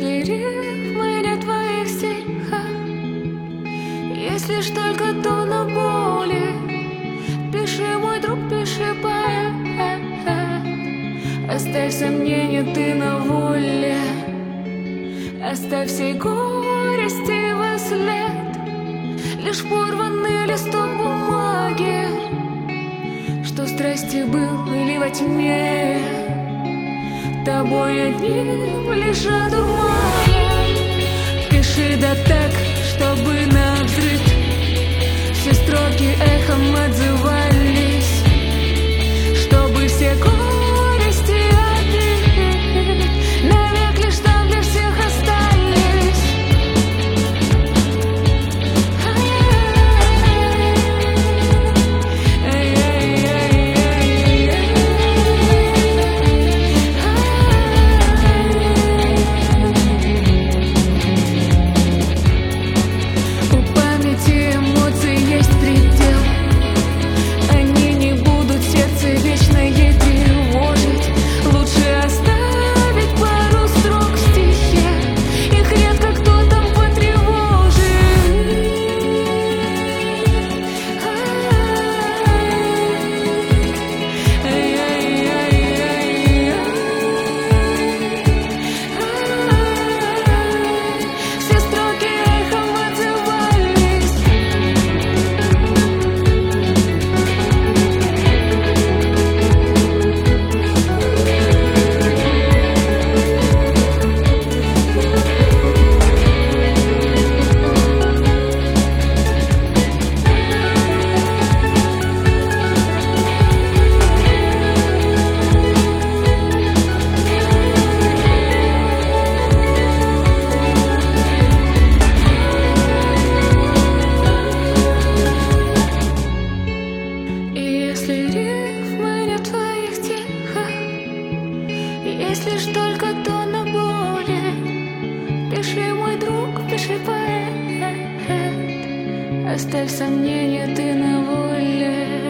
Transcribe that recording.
Если рифмы нет в твоих стихах, если лишь только то на боли, пиши, мой друг, пиши, поэт. Оставь сомнения, ты на воле. Оставь всей горести во след, лишь порванный листок бумаги, что страсти был или во тьме, тобой одним лишь одурманен. Пиши да так, чтобы навзрыд все строки эхом отзывались, чтобы все горести обид навек лишь там для всех остались. У памяти эмоций есть предел, они не будут сердце вечно ей тревожить. Лучше оставить пару строк в стихе, их редко кто там потревожит. Все строки эхом отзывались. И если рифмы нет в твоих стихах, есть лишь только то на боли, пиши, мой друг, пиши, поэт. Оставь сомнения, ты на воле.